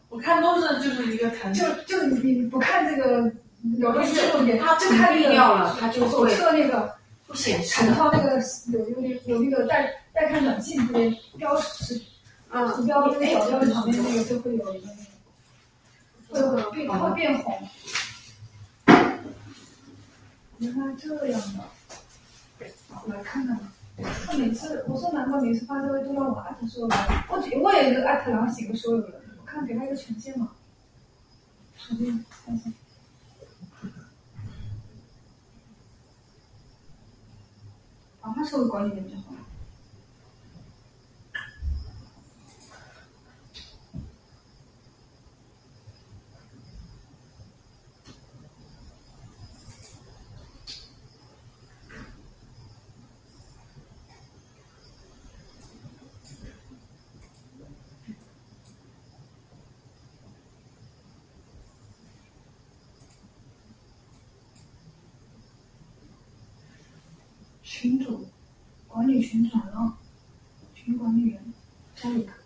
我看都是就是一个弹， 就你不看这个，有的是它就看那个掉了，它就左会侧那个不显示。 弹到那个有那个带看短信这边标识，图标那个小标旁边那个就会有一个那个，它会变红。原来这样的，我来看看吧。他每次我说难怪每次发这个都让我艾特所有人，我也是艾特然后写个所有人，我看给他一个权限嘛。手机看一下。把它设为管理员就好了。群主管理群转让，群管理员加入他。